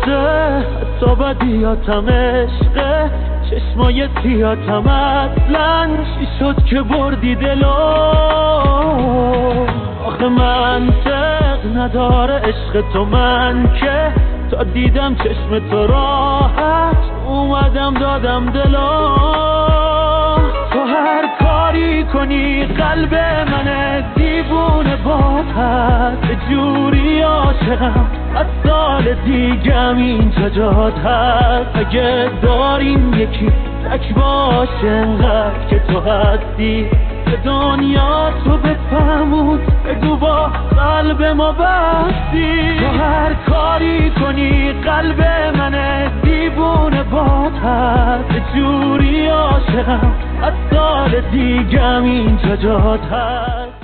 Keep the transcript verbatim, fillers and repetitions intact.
نشسته حتی بدیاتم عشقه چشمای سیاتم اصلا چی شد که بردی دلو آخه منطق نداره عشق تو من که تا دیدم چشم تو راحت اومدم دادم دلو تو هر کاری کنی قلب من دیوونه باد هست جوری عاشقم از سال دیگم اینجا جاد هست اگه داریم یکی تک باشه انقدر که تو هستی به دنیا تو بفهمون بگو با قلب ما بستی تو هر کاری کنی قلب من دیوونه باد هست جوری عاشقم از سال دیگم اینجا جاد هست